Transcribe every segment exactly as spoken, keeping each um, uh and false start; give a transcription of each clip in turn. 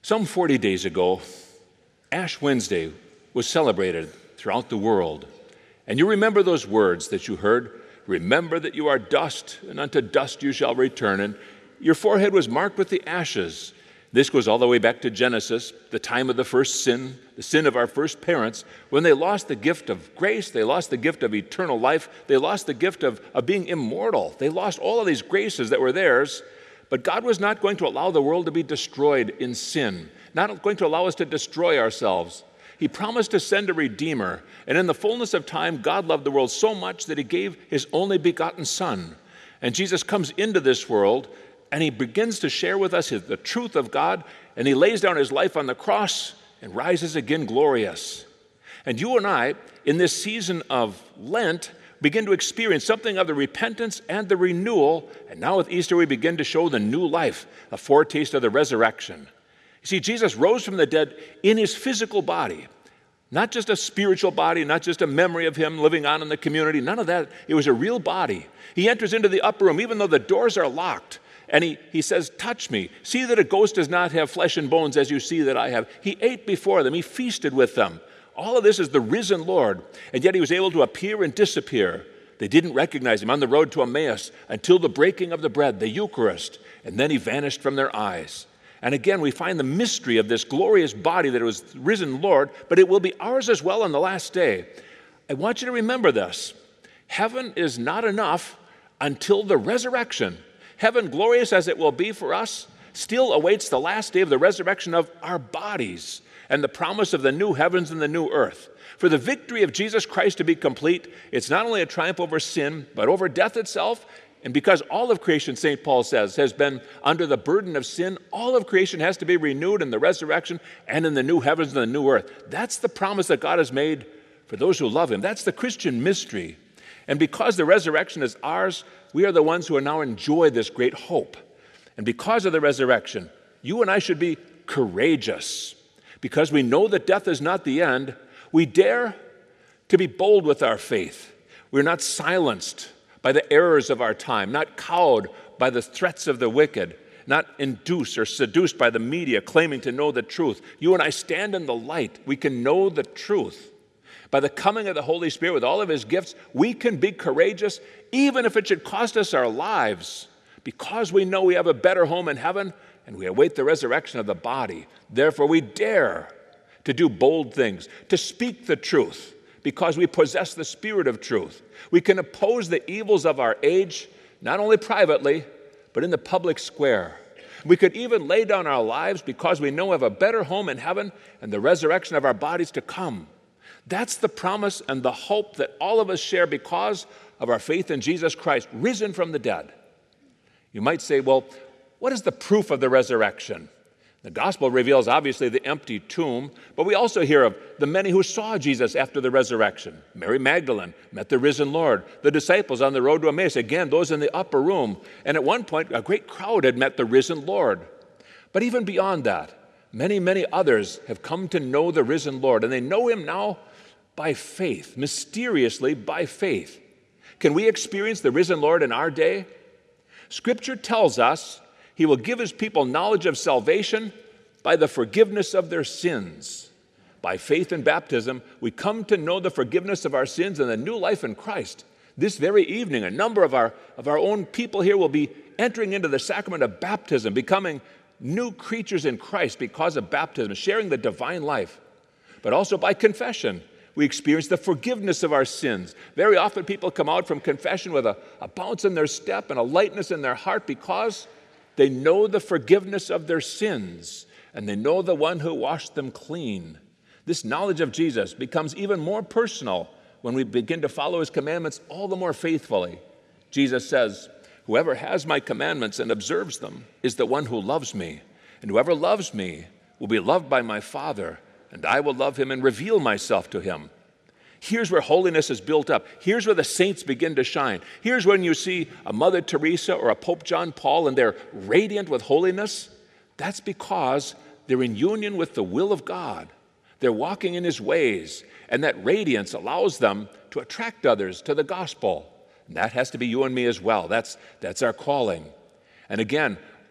Some forty days ago, Ash Wednesday was celebrated throughout the world. And you remember those words that you heard, "Remember that you are dust, and unto dust you shall return." And your forehead was marked with the ashes. This goes all the way back to Genesis, the time of the first sin, the sin of our first parents, when they lost the gift of grace, they lost the gift of eternal life, they lost the gift of, of being immortal. They lost all of these graces that were theirs. But God was not going to allow the world to be destroyed in sin, not going to allow us to destroy ourselves. He promised to send a Redeemer, and in the fullness of time, God loved the world so much that he gave his only begotten Son. And Jesus comes into this world, and he begins to share with us his, the truth of God, and he lays down his life on the cross and rises again glorious. And you and I, in this season of Lent, begin to experience something of the repentance and the renewal, and now with Easter we begin to show the new life, a foretaste of the resurrection. You see, Jesus rose from the dead in his physical body, not just a spiritual body, not just a memory of him living on in the community, none of that. It was a real body. He enters into the upper room, even though the doors are locked, and he, he says, "Touch me. See that a ghost does not have flesh and bones as you see that I have." He ate before them. He feasted with them. All of this is the risen Lord, and yet he was able to appear and disappear. They didn't recognize him on the road to Emmaus until the breaking of the bread, the Eucharist, and then he vanished from their eyes. And again, we find the mystery of this glorious body that it was the risen Lord, but it will be ours as well on the last day. I want you to remember this. Heaven is not enough until the resurrection. Heaven, glorious as it will be for us, still awaits the last day of the resurrection of our bodies and the promise of the new heavens and the new earth. For the victory of Jesus Christ to be complete, it's not only a triumph over sin, but over death itself. And because all of creation, Saint Paul says, has been under the burden of sin, all of creation has to be renewed in the resurrection and in the new heavens and the new earth. That's the promise that God has made for those who love him. That's the Christian mystery. And because the resurrection is ours, we are the ones who now enjoy this great hope. And because of the resurrection, you and I should be courageous. Because we know that death is not the end, we dare to be bold with our faith. We're not silenced by the errors of our time, not cowed by the threats of the wicked, not induced or seduced by the media claiming to know the truth. You and I stand in the light. We can know the truth. By the coming of the Holy Spirit with all of his gifts, we can be courageous, even if it should cost us our lives, because we know we have a better home in heaven and we await the resurrection of the body. Therefore, we dare to do bold things, to speak the truth, because we possess the spirit of truth. We can oppose the evils of our age, not only privately, but in the public square. We could even lay down our lives because we know we have a better home in heaven and the resurrection of our bodies to come. That's the promise and the hope that all of us share because of our faith in Jesus Christ, risen from the dead. You might say, well, what is the proof of the resurrection? The gospel reveals obviously the empty tomb, but we also hear of the many who saw Jesus after the resurrection. Mary Magdalene met the risen Lord. The disciples on the road to Emmaus, again, those in the upper room. And at one point, a great crowd had met the risen Lord. But even beyond that, many, many others have come to know the risen Lord, and they know him now by faith, mysteriously by faith. Can we experience the risen Lord in our day? Scripture tells us he will give his people knowledge of salvation by the forgiveness of their sins. By faith and baptism, we come to know the forgiveness of our sins and the new life in Christ. This very evening, a number of our, of our own people here will be entering into the sacrament of baptism, becoming new creatures in Christ because of baptism, sharing the divine life. But also by confession, we experience the forgiveness of our sins. Very often people come out from confession with a, a bounce in their step and a lightness in their heart because they know the forgiveness of their sins and they know the one who washed them clean. This knowledge of Jesus becomes even more personal when we begin to follow his commandments all the more faithfully. Jesus says, "Whoever has my commandments and observes them is the one who loves me. And whoever loves me will be loved by my Father, and I will love him and reveal myself to him." Here's where holiness is built up. Here's where the saints begin to shine. Here's when you see a Mother Teresa or a Pope John Paul and they're radiant with holiness. That's because they're in union with the will of God. They're walking in his ways, and that radiance allows them to attract others to the gospel. And that has to be you and me as well. That's, that's our calling. And again,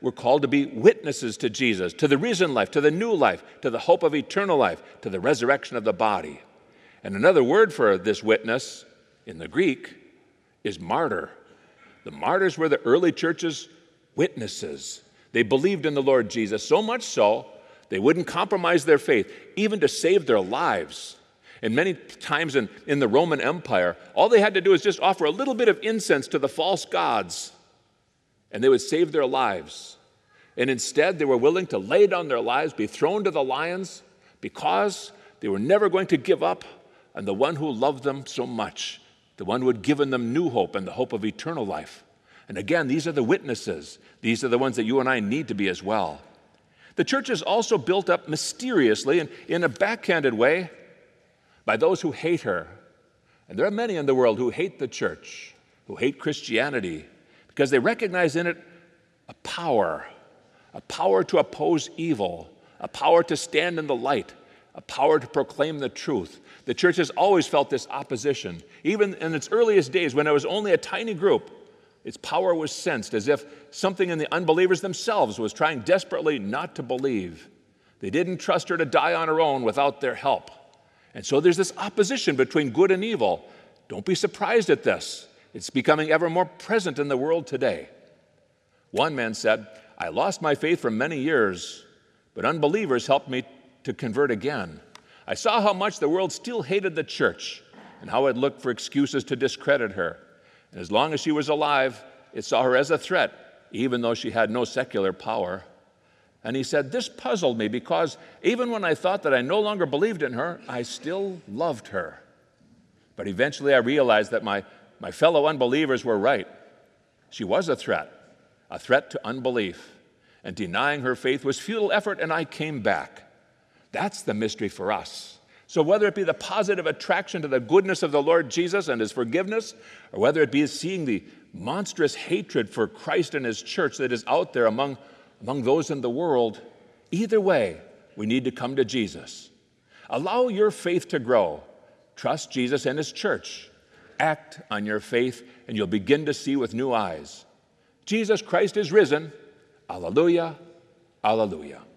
we're called to be witnesses to Jesus, to the risen life, to the new life, to the hope of eternal life, to the resurrection of the body. And another word for this witness in the Greek is martyr. The martyrs were the early church's witnesses. They believed in the Lord Jesus, so much so they wouldn't compromise their faith, even to save their lives. And many times in, in the Roman Empire, all they had to do is just offer a little bit of incense to the false gods, and they would save their lives. And instead, they were willing to lay down their lives, be thrown to the lions, because they were never going to give up on the one who loved them so much, the one who had given them new hope and the hope of eternal life. And again, these are the witnesses. These are the ones that you and I need to be as well. The church is also built up mysteriously and in a backhanded way by those who hate her. And there are many in the world who hate the church, who hate Christianity, because they recognize in it a power, a power to oppose evil, a power to stand in the light, a power to proclaim the truth. The church has always felt this opposition. Even in its earliest days, when it was only a tiny group, its power was sensed as if something in the unbelievers themselves was trying desperately not to believe. They didn't trust her to die on her own without their help. And so there's this opposition between good and evil. Don't be surprised at this. It's becoming ever more present in the world today. One man said, "I lost my faith for many years, but unbelievers helped me to convert again. I saw how much the world still hated the church and how it looked for excuses to discredit her. And as long as she was alive, it saw her as a threat, even though she had no secular power." And he said, "This puzzled me because even when I thought that I no longer believed in her, I still loved her. But eventually I realized that my, my fellow unbelievers were right. She was a threat, a threat to unbelief. And denying her faith was futile effort, and I came back." That's the mystery for us. So whether it be the positive attraction to the goodness of the Lord Jesus and his forgiveness, or whether it be seeing the monstrous hatred for Christ and his church that is out there among, among those in the world, either way, we need to come to Jesus. Allow your faith to grow. Trust Jesus and his church. Act on your faith, and you'll begin to see with new eyes. Jesus Christ is risen. Alleluia, alleluia.